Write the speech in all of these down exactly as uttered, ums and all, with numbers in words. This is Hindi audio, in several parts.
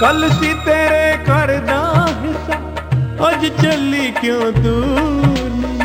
कल सी तेरे घर दा हिस्सा अज चली क्यों दूर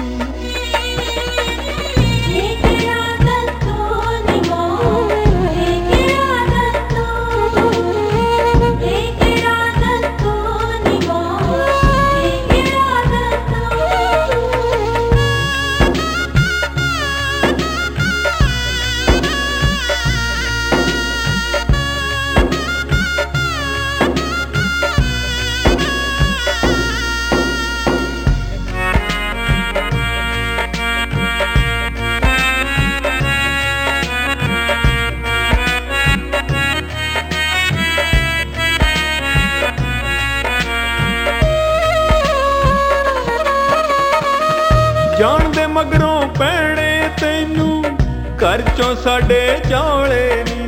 जान दे मगरों पैणे तैनू घर चों साडे चौले नी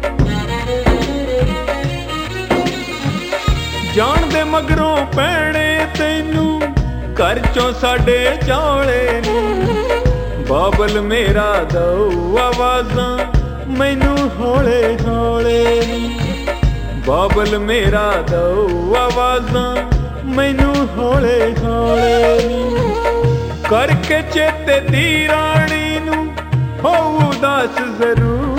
जान दे मगरों पैणे तैनू घर चों साडे चौले नी बाबल मेरा दऊ आवाज़ां मैनू हौले हौले नी बाबल मेरा दऊ आवाज़ां मैनू हौले हौले नी करके चेते दी रानी नू हो उदास जरूर